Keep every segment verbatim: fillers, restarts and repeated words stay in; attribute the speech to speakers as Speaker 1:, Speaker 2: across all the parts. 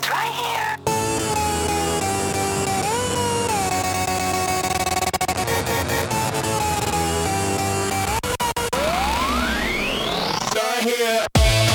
Speaker 1: right here. Right here.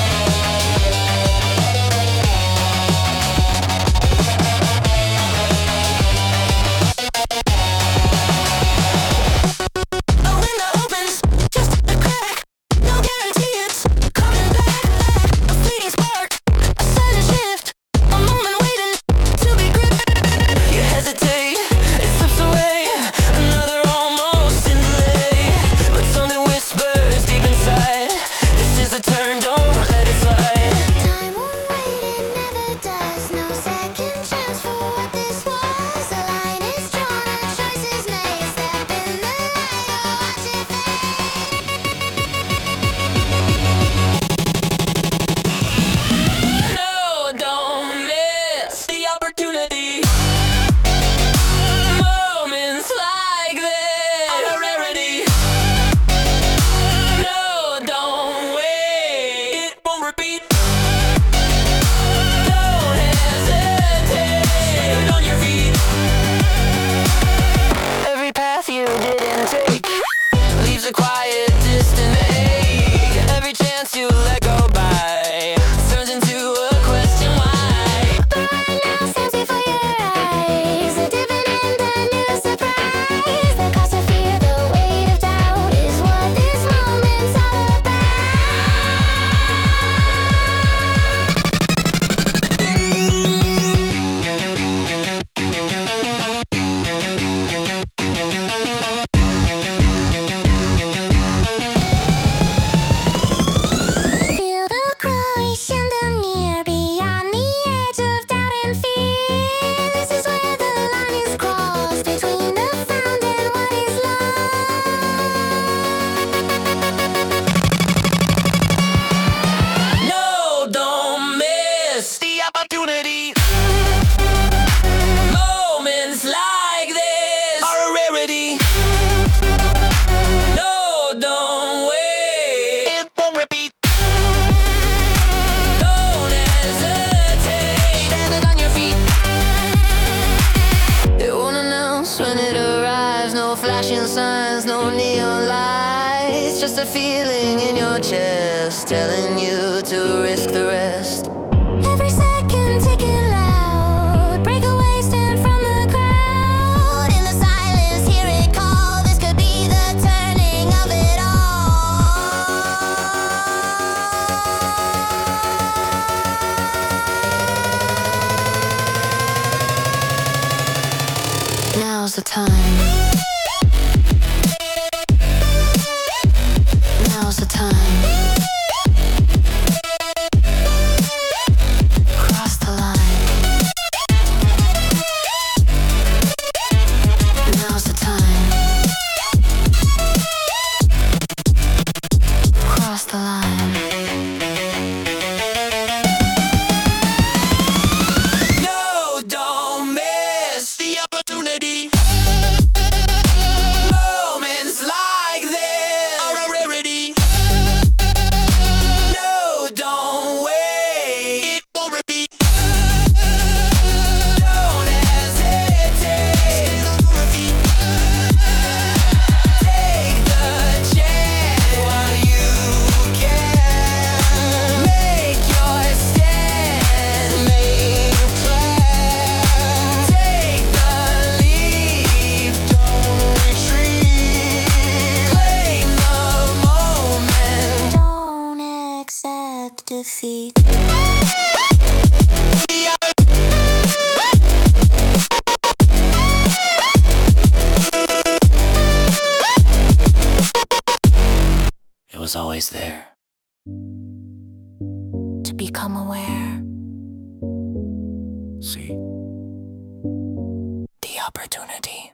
Speaker 2: Flashing signs, no neon lights, just a feeling in your chest telling you to risk the rest. Every second ticking loud, break away, stand from the crowd. In the silence, hear it call. This could be the turning of it all. Now's the time. Now's the time. Cross the line. Now's the time. Cross the line.
Speaker 1: No, don't miss the opportunity.
Speaker 2: Defeat.
Speaker 1: It was always there.
Speaker 2: To become aware.
Speaker 1: See?
Speaker 2: The opportunity.